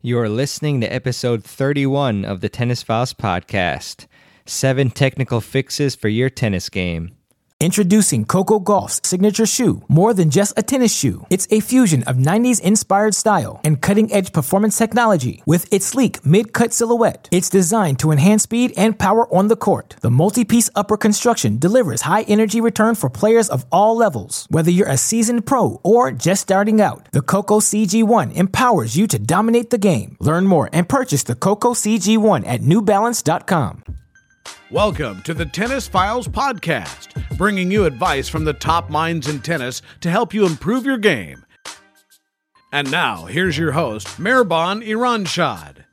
You are listening to episode 31 of the Tennis Files podcast. 7 technical fixes for your tennis game. Introducing Coco Gauff's signature shoe, more than just a tennis shoe. It's a fusion of 90s-inspired style and cutting-edge performance technology. With its sleek mid-cut silhouette, it's designed to enhance speed and power on the court. The multi-piece upper construction delivers high-energy return for players of all levels. Whether you're a seasoned pro or just starting out, the Coco CG1 empowers you to dominate the game. Learn more and purchase the Coco CG1 at NewBalance.com. Welcome to the Tennis Files podcast, bringing you advice from the top minds in tennis to help you improve your game. And now, here's your host, Mehrban Iranshad.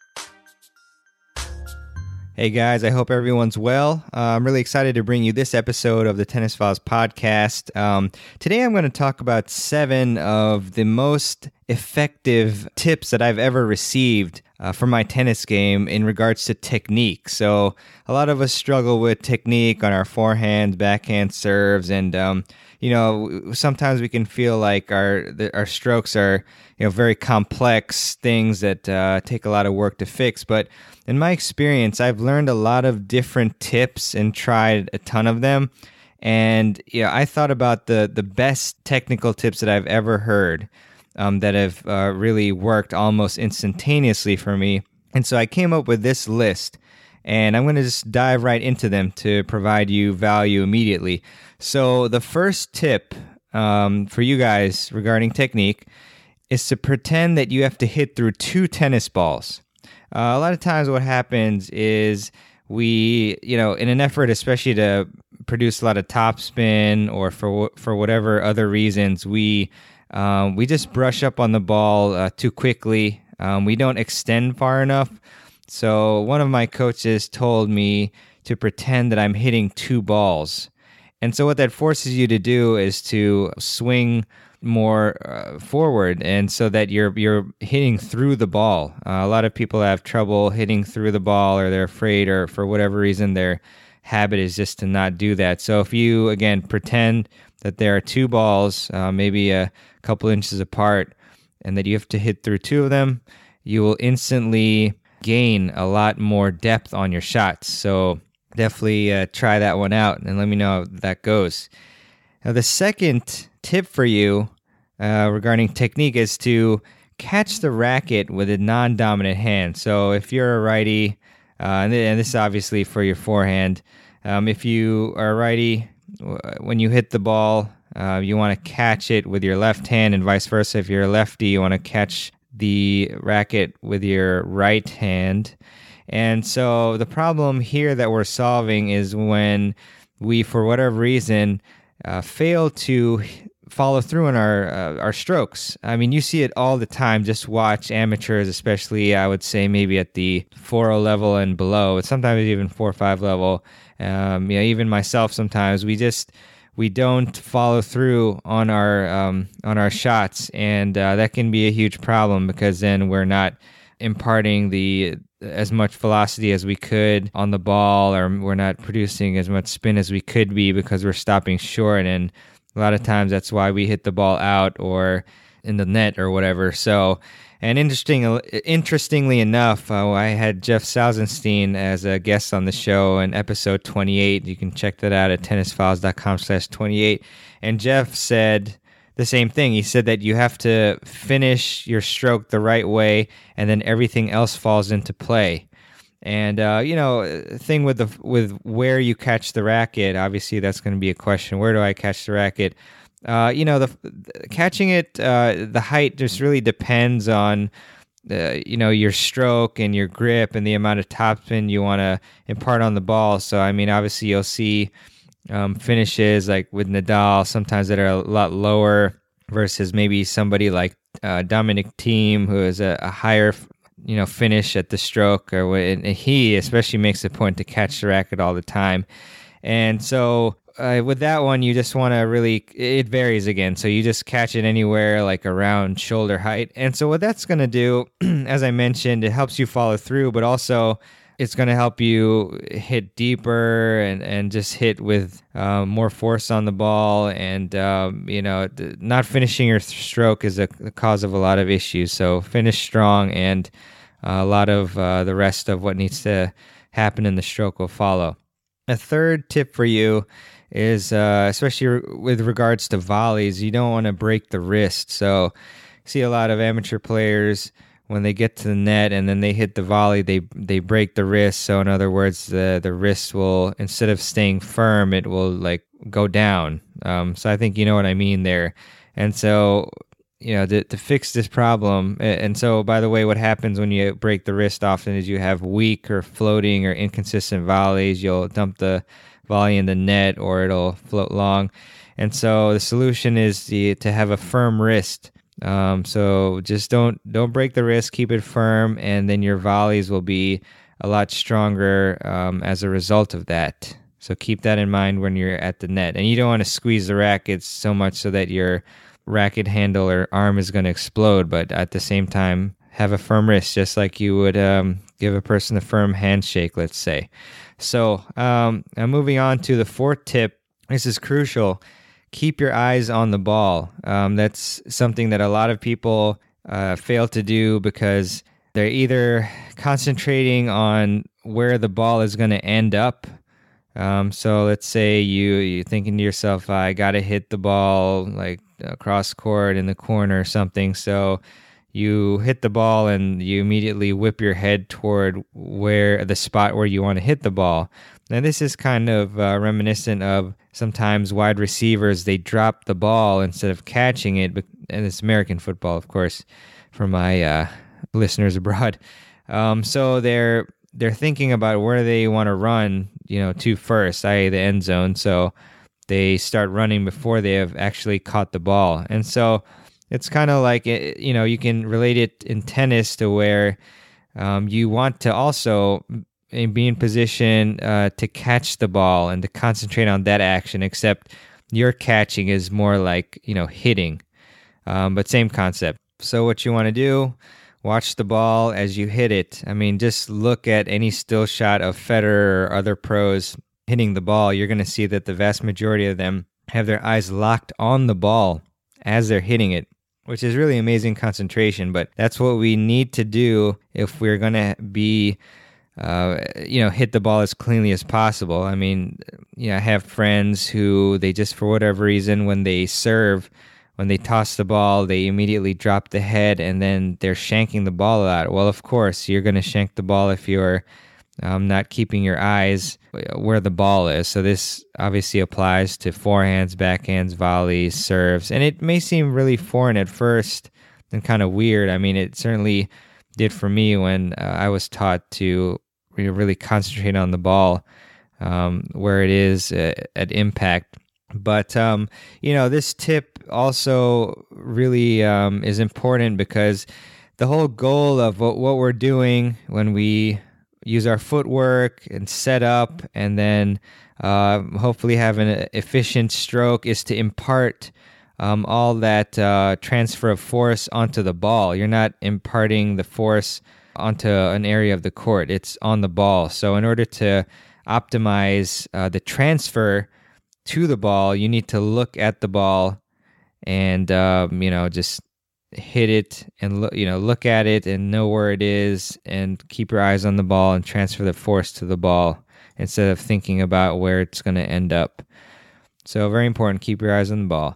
Hey guys, I hope everyone's well. I'm really excited to bring you this episode of the Tennis Files podcast. Today I'm going to talk about 7 of the most effective tips that I've ever received for my tennis game in regards to technique. So a lot of us struggle with technique on our forehand, backhand serves, and sometimes we can feel like our strokes are very complex things that take a lot of work to fix. But in my experience, I've learned a lot of different tips and tried a ton of them. And I thought about the best technical tips that I've ever heard that have really worked almost instantaneously for me. And so I came up with this list, and I'm going to just dive right into them to provide you value immediately. So the first tip for you guys regarding technique is to pretend that you have to hit through 2 tennis balls. A lot of times what happens is we, in an effort especially to produce a lot of topspin or for whatever other reasons, we just brush up on the ball too quickly. We don't extend far enough. So one of my coaches told me to pretend that I'm hitting 2 balls. And so what that forces you to do is to swing more forward, and so that you're hitting through the ball. A lot of people have trouble hitting through the ball, or they're afraid, or for whatever reason their habit is just to not do that. So if you, again, pretend that there are 2 balls, maybe a couple inches apart, and that you have to hit through 2 of them, you will instantly gain a lot more depth on your shots. So definitely try that one out and let me know how that goes. Now, the second tip for you regarding technique is to catch the racket with a non-dominant hand. So if you're a righty, and this is obviously for your forehand, if you are a righty, when you hit the ball, you want to catch it with your left hand, and vice versa. If you're a lefty, you want to catch the racket with your right hand. And so the problem here that we're solving is when we, for whatever reason, fail to follow through on our strokes. I mean, you see it all the time. Just watch amateurs, especially, I would say, maybe at the 4.0 level and below, sometimes even 4.5 level. Even myself, sometimes we don't follow through on our shots, and that can be a huge problem because then we're not imparting as much velocity as we could on the ball, or we're not producing as much spin as we could be because we're stopping short. And a lot of times that's why we hit the ball out or in the net or whatever. So, and interestingly enough, I had Jeff Sausenstein as a guest on the show in episode 28. You can check that out at tennisfiles.com/28. And Jeff said the same thing. He said that you have to finish your stroke the right way, and then everything else falls into play. And thing with where you catch the racket, obviously that's going to be a question. Where do I catch the racket? Catching it, the height just really depends on your stroke and your grip and the amount of topspin you want to impart on the ball. So I mean, obviously you'll see finishes like with Nadal sometimes that are a lot lower versus maybe somebody like Dominic Thiem, who is a higher finish at the stroke, and he especially makes a point to catch the racket all the time. And so with that one, you just want to really, it varies again. So you just catch it anywhere like around shoulder height. And so what that's going to do, as I mentioned, it helps you follow through, but also it's going to help you hit deeper and just hit with more force on the ball. And, not finishing your stroke is the cause of a lot of issues. So finish strong, and a lot of the rest of what needs to happen in the stroke will follow. A third tip for you is, especially with regards to volleys, you don't want to break the wrist. So see a lot of amateur players, when they get to the net and then they hit the volley, they break the wrist. So in other words, the wrist will, instead of staying firm, it will like go down. So I think you know what I mean there. And so, to fix this problem, and so by the way, what happens when you break the wrist often is you have weak or floating or inconsistent volleys. You'll dump the volley in the net, or it'll float long. And so the solution is to have a firm wrist. So just don't break the wrist, keep it firm, and then your volleys will be a lot stronger as a result of that. So keep that in mind when you're at the net. And you don't want to squeeze the rackets so much so that your racket handle or arm is going to explode, but at the same time, have a firm wrist, just like you would give a person a firm handshake, let's say. So moving on to the fourth tip, this is crucial. Keep your eyes on the ball. That's something that a lot of people fail to do because they're either concentrating on where the ball is going to end up. So let's say you're thinking to yourself, I got to hit the ball like across court in the corner or something. So you hit the ball and you immediately whip your head toward the spot where you want to hit the ball. Now, this is kind of reminiscent of sometimes wide receivers, they drop the ball instead of catching it, and it's American football, of course, for my listeners abroad. So they're thinking about where they want to run, to first, i.e. the end zone. So they start running before they have actually caught the ball. And so it's kind of like, you can relate it in tennis to where you want to also be in position to catch the ball and to concentrate on that action, except your catching is more like, hitting, but same concept. So what you want to do, watch the ball as you hit it. I mean, just look at any still shot of Federer or other pros hitting the ball. You're going to see that the vast majority of them have their eyes locked on the ball as they're hitting it, which is really amazing concentration. But that's what we need to do if we're going to be hit the ball as cleanly as possible. I mean, I have friends who they just, for whatever reason, when they serve, when they toss the ball, they immediately drop the head and then they're shanking the ball out. Well, of course, you're going to shank the ball if you're not keeping your eyes where the ball is. So this obviously applies to forehands, backhands, volleys, serves. And it may seem really foreign at first and kind of weird. I mean, it certainly did for me when I was taught to really concentrate on the ball where it is at impact. But, this tip also really is important because the whole goal of what we're doing when we use our footwork and set up and then hopefully have an efficient stroke is to impart all that transfer of force onto the ball. You're not imparting the force onto an area of the court. It's on the ball. So in order to optimize the transfer to the ball, you need to look at the ball and, just hit it and look at it and know where it is and keep your eyes on the ball and transfer the force to the ball instead of thinking about where it's going to end up. So very important, keep your eyes on the ball.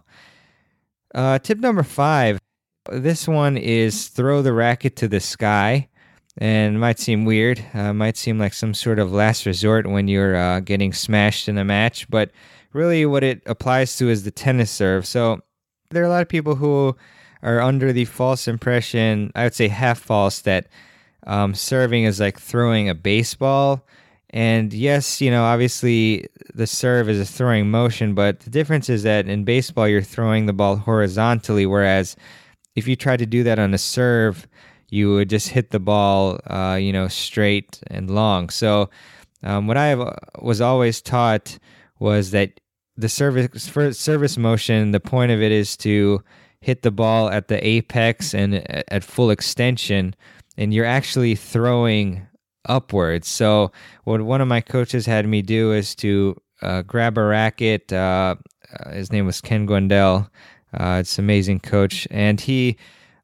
Tip number 5, this one is throw the racket to the sky. And it might seem weird, might seem like some sort of last resort when you're getting smashed in a match, but really what it applies to is the tennis serve. So there are a lot of people who are under the false impression, I would say half false, that serving is like throwing a baseball. And yes, obviously the serve is a throwing motion, but the difference is that in baseball you're throwing the ball horizontally, whereas if you try to do that on a serve, you would just hit the ball, straight and long. So what I was always taught was that the service motion, the point of it is to hit the ball at the apex and at full extension, and you're actually throwing upwards. So what one of my coaches had me do is to grab a racket. His name was Ken Gwendell. It's an amazing coach. And he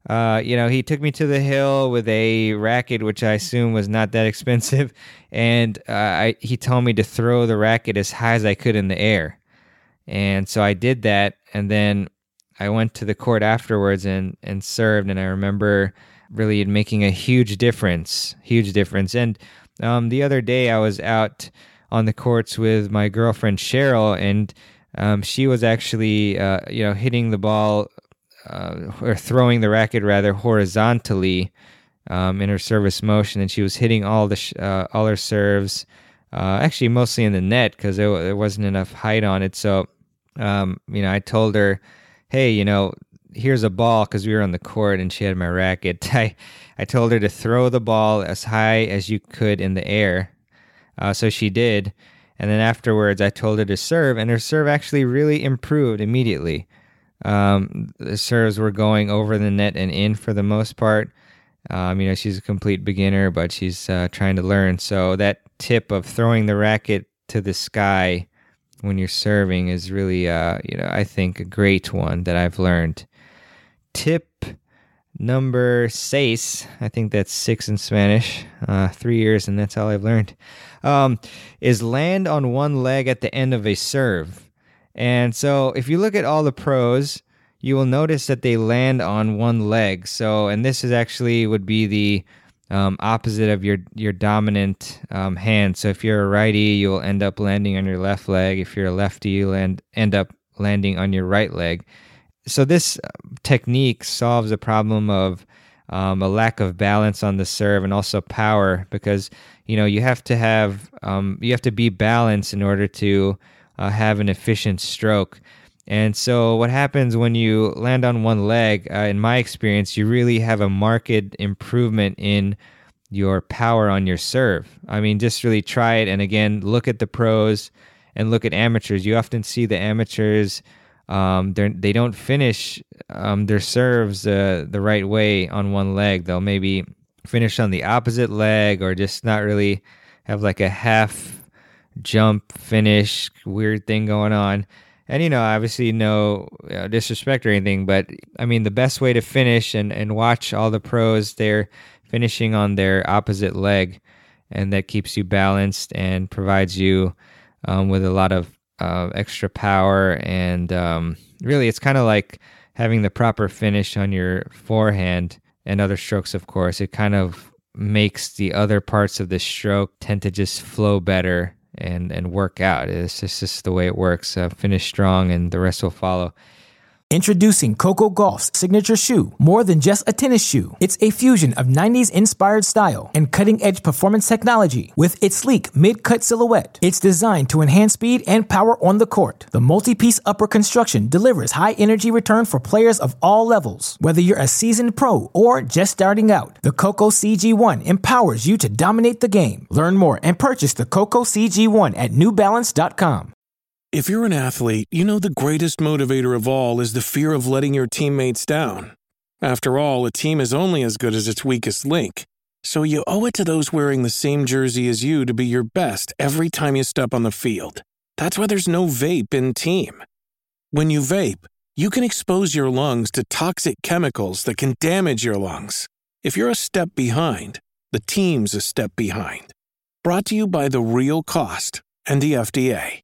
took me to the hill with a racket, which I assume was not that expensive. And he told me to throw the racket as high as I could in the air. And so I did that. And then I went to the court afterwards and served. And I remember really making a huge difference. And the other day I was out on the courts with my girlfriend Cheryl, and she was actually hitting the ball or throwing the racket rather horizontally in her service motion, and she was hitting all her serves, actually mostly in the net because there wasn't enough height on it. So I told her, hey, here's a ball, because we were on the court and she had my racket. I told her to throw the ball as high as you could in the air. So she did. And then afterwards, I told her to serve, and her serve actually really improved immediately. The serves were going over the net and in for the most part. She's a complete beginner, but she's trying to learn. So that tip of throwing the racket to the sky when you're serving is really, I think a great one that I've learned. Tip number 6, I think that's 6 in Spanish, 3 years, and that's all I've learned, is land on one leg at the end of a serve. And so if you look at all the pros, you will notice that they land on one leg. So, and this is actually would be the opposite of your dominant hand. So if you're a righty, you'll end up landing on your left leg. If you're a lefty, you'll end up landing on your right leg. So this technique solves a problem of a lack of balance on the serve and also power, because you have to be balanced in order to have an efficient stroke. And so what happens when you land on one leg, in my experience, you really have a marked improvement in your power on your serve. I mean, just really try it. And again, look at the pros and look at amateurs. You often see the amateurs, they don't finish their serves the right way on one leg. They'll maybe finish on the opposite leg, or just not really have like a half jump finish, weird thing going on. And, obviously no disrespect or anything, but I mean, the best way to finish and watch all the pros, they're finishing on their opposite leg, and that keeps you balanced and provides you with a lot of extra power. And really, it's kind of like having the proper finish on your forehand and other strokes, of course. It kind of makes the other parts of the stroke tend to just flow better and work out. It's just the way it works. Finish strong and the rest will follow. Introducing Coco Gauff's signature shoe, more than just a tennis shoe. It's a fusion of 90s inspired style and cutting-edge performance technology. With its sleek mid-cut silhouette, it's designed to enhance speed and power on the court. The multi-piece upper construction delivers high-energy return for players of all levels. Whether you're a seasoned pro or just starting out, the Coco CG1 empowers you to dominate the game. Learn more and purchase the Coco CG1 at NewBalance.com. If you're an athlete, you know the greatest motivator of all is the fear of letting your teammates down. After all, a team is only as good as its weakest link. So you owe it to those wearing the same jersey as you to be your best every time you step on the field. That's why there's no vape in team. When you vape, you can expose your lungs to toxic chemicals that can damage your lungs. If you're a step behind, the team's a step behind. Brought to you by The Real Cost and the FDA.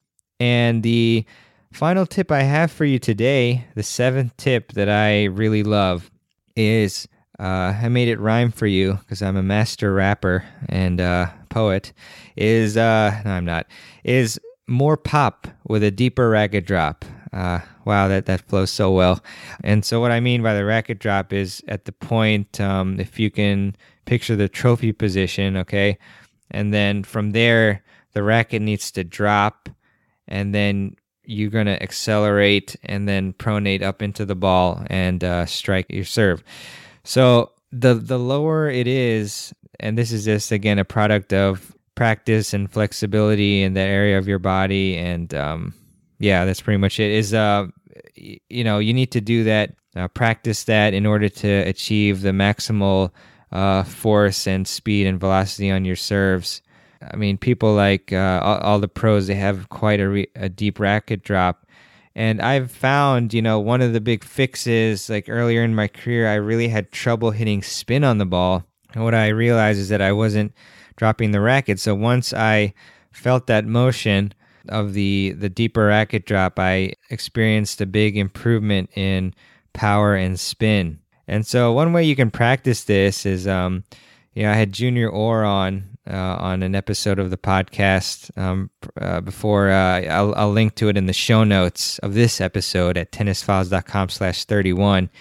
And the final tip I have for you today, the 7th tip that I really love, is I made it rhyme for you because I'm a master rapper and poet. No, I'm not. Is more pop with a deeper racket drop. Wow, that flows so well. And so what I mean by the racket drop is at the point, if you can picture the trophy position, okay, and then from there the racket needs to drop. And then you're going to accelerate and then pronate up into the ball and strike your serve. So the lower it is, and this is just, again, a product of practice and flexibility in that area of your body. And that's pretty much it, is, you need to do that, practice that in order to achieve the maximal force and speed and velocity on your serves. I mean, people like all the pros, they have quite a deep racket drop. And I've found, one of the big fixes, like earlier in my career, I really had trouble hitting spin on the ball. And what I realized is that I wasn't dropping the racket. So once I felt that motion of the deeper racket drop, I experienced a big improvement in power and spin. And so one way you can practice this is, I had Junior Orr on an episode of the podcast before. I'll link to it in the show notes of this episode at tennisfiles.com/31.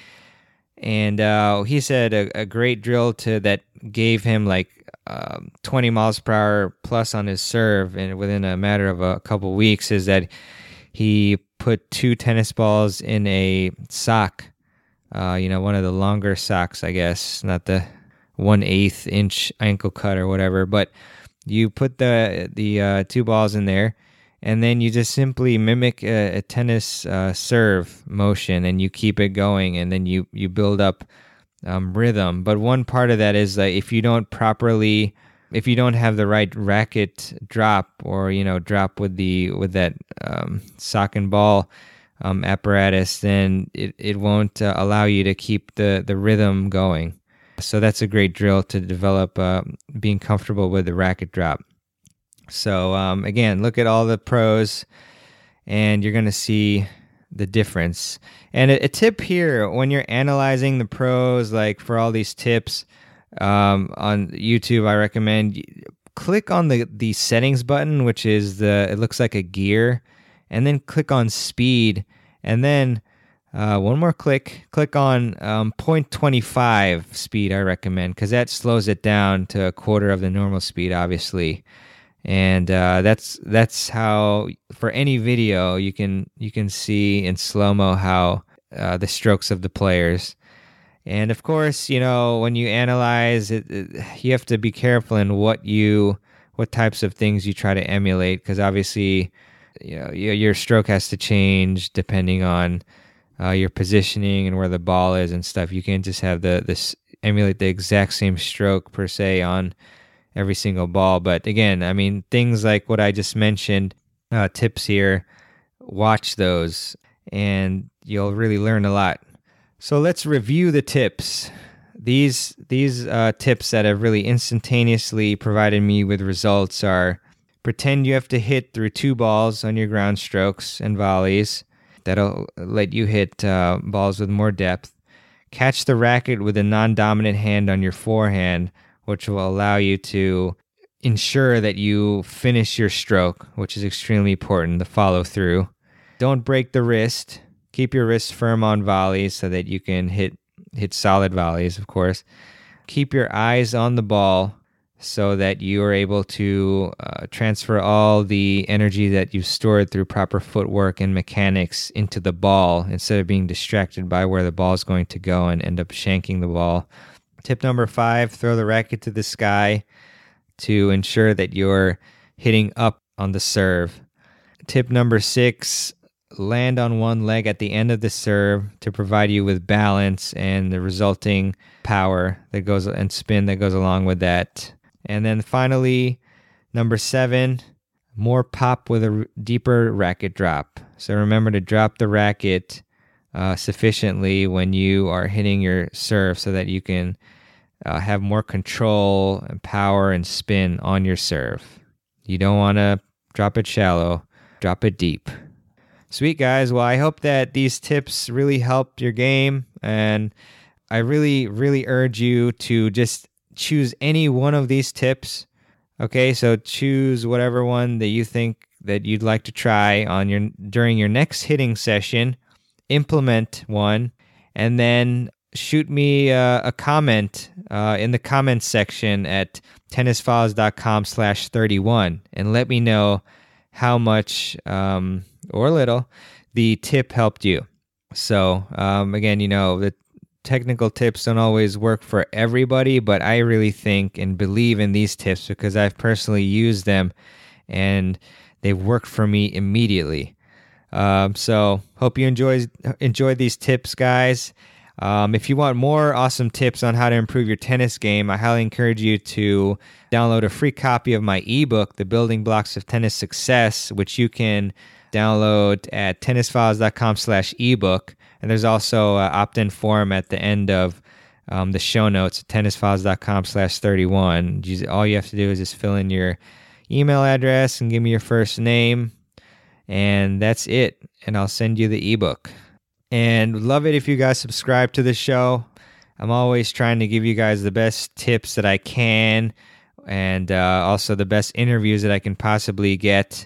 And he said a great drill that gave him like 20 miles per hour plus on his serve, and within a matter of a couple weeks, is that he put 2 tennis balls in a sock. One of the longer socks, I guess, not the 1/8 inch ankle cut or whatever, but you put the 2 balls in there, and then you just simply mimic a tennis serve motion, and you keep it going, and then you build up rhythm. But one part of that is that if you don't have the right racket drop, or drop with that sock and ball apparatus, then it won't allow you to keep the rhythm going. So that's a great drill to develop being comfortable with the racket drop. So again, look at all the pros, and you're going to see the difference. And a tip here, when you're analyzing the pros, like for all these tips on YouTube, I recommend click on the settings button, which is it looks like a gear, and then click on speed, and then one more click on 0.25 speed, I recommend, because that slows it down to a quarter of the normal speed, obviously. And that's how, for any video, you can see in slow-mo how the strokes of the players. And of course, when you analyze it, you have to be careful in what types of things you try to emulate, because obviously, your stroke has to change depending on your positioning and where the ball is and stuff. You can't just have this emulate the exact same stroke per se on every single ball. But again, I mean, things like what I just mentioned, tips here, watch those, and you'll really learn a lot. So let's review the tips. These tips that have really instantaneously provided me with results are: pretend you have to hit through 2 balls on your ground strokes and volleys. That'll let you hit balls with more depth. Catch the racket with a non-dominant hand on your forehand, which will allow you to ensure that you finish your stroke, which is extremely important, the follow-through. Don't break the wrist. Keep your wrist firm on volleys so that you can hit solid volleys, of course. Keep your eyes on the ball so that you are able to transfer all the energy that you've stored through proper footwork and mechanics into the ball, instead of being distracted by where the ball is going to go and end up shanking the ball. Tip number 5, throw the racket to the sky to ensure that you're hitting up on the serve. Tip number 6, land on one leg at the end of the serve to provide you with balance and the resulting power that goes and spin that goes along with that. And then finally, number 7, more pop with a deeper racket drop. So remember to drop the racket sufficiently when you are hitting your serve so that you can have more control and power and spin on your serve. You don't want to drop it shallow, drop it deep. Sweet, guys. Well, I hope that these tips really helped your game, and I really, really urge you to just choose any one of these tips. Okay, so choose whatever one that you think that you'd like to try on during your next hitting session. Implement one, and then shoot me a comment in the comments section at tennisfiles.com/31 and let me know how much or little the tip helped you. So again, the technical tips don't always work for everybody, but I really think and believe in these tips because I've personally used them and they've worked for me immediately. So hope you enjoyed these tips, guys. If you want more awesome tips on how to improve your tennis game, I highly encourage you to download a free copy of my ebook, The Building Blocks of Tennis Success, which you can download at tennisfiles.com/ebook. And there's also an opt-in form at the end of the show notes at tennisfiles.com/31. All you have to do is just fill in your email address and give me your first name, and that's it. And I'll send you the ebook. And love it if you guys subscribe to the show. I'm always trying to give you guys the best tips that I can, and also the best interviews that I can possibly get.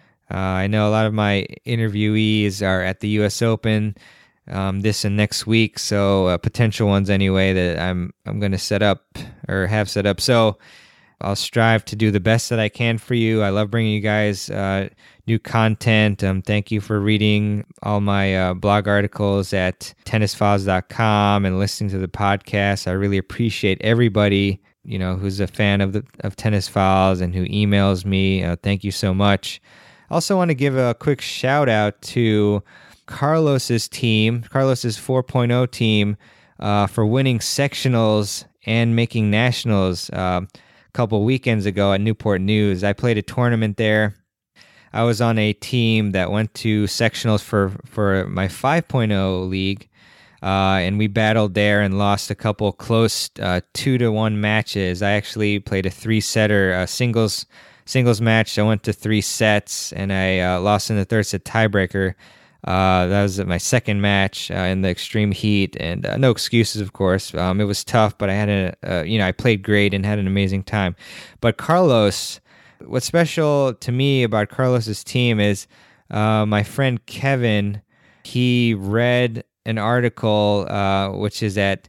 I know a lot of my interviewees are at the U.S. Open this and next week, so potential ones anyway that I'm going to set up or have set up. So I'll strive to do the best that I can for you. I love bringing you guys new content. Thank you for reading all my blog articles at tennisfiles.com and listening to the podcast. I really appreciate everybody, who's a fan of Tennis Files and who emails me. Thank you so much. I also want to give a quick shout out to Carlos's team, Carlos's 4.0 team, for winning sectionals and making nationals a couple weekends ago at Newport News. I played a tournament there. I was on a team that went to sectionals for my 5.0 league, and we battled there and lost a couple close 2-1 matches. I actually played a 3-setter singles match. I went to 3 sets, and I lost in the third set tiebreaker. That was my second match in the extreme heat, and no excuses, of course. It was tough, but I had I played great and had an amazing time. But Carlos, what's special to me about Carlos's team is my friend Kevin. He read an article which is at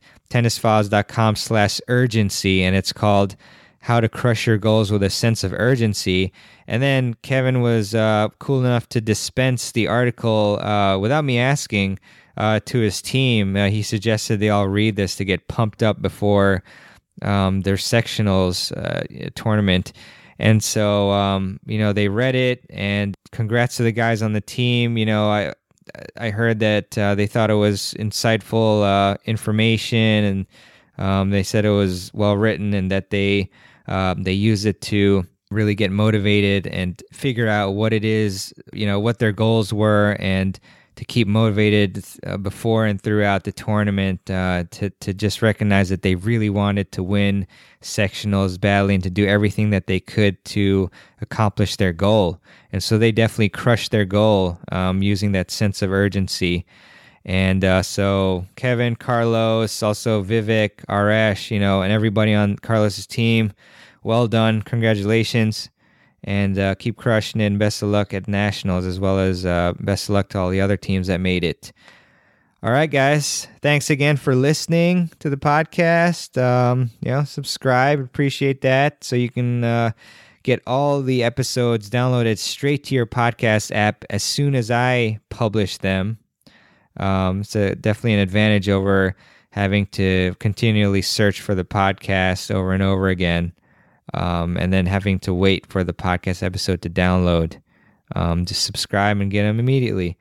tennisfiles.com/urgency, and it's called How to Crush Your Goals with a Sense of Urgency. And then Kevin was cool enough to dispense the article without me asking to his team. He suggested they all read this to get pumped up before their sectionals tournament. And so, they read it, and congrats to the guys on the team. I heard that they thought it was insightful information, and they said it was well written, and that they use it to really get motivated and figure out what it is, what their goals were, and to keep motivated before and throughout the tournament, to just recognize that they really wanted to win sectionals badly and to do everything that they could to accomplish their goal. And so they definitely crushed their goal using that sense of urgency. And so Kevin, Carlos, also Vivek, Arash, and everybody on Carlos's team, well done. Congratulations. And keep crushing it, and best of luck at Nationals, as well as best of luck to all the other teams that made it. All right, guys. Thanks again for listening to the podcast. Subscribe. Appreciate that. So you can get all the episodes downloaded straight to your podcast app as soon as I publish them. So definitely an advantage over having to continually search for the podcast over and over again. And then having to wait for the podcast episode to download. Just subscribe and get them immediately.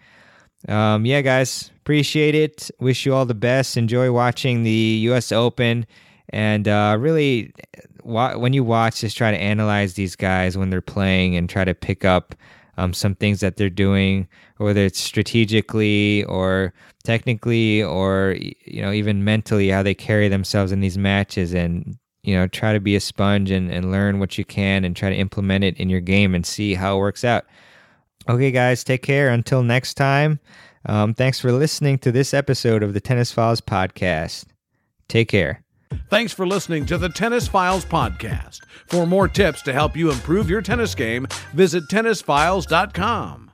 Guys, appreciate it. Wish you all the best. Enjoy watching the U.S. Open. And really, when you watch, just try to analyze these guys when they're playing and try to pick up some things that they're doing, whether it's strategically or technically or even mentally, how they carry themselves in these matches, and try to be a sponge and learn what you can and try to implement it in your game and see how it works out. Okay, guys, take care. Until next time, thanks for listening to this episode of the Tennis Files podcast. Take care. Thanks for listening to the Tennis Files podcast. For more tips to help you improve your tennis game, visit tennisfiles.com.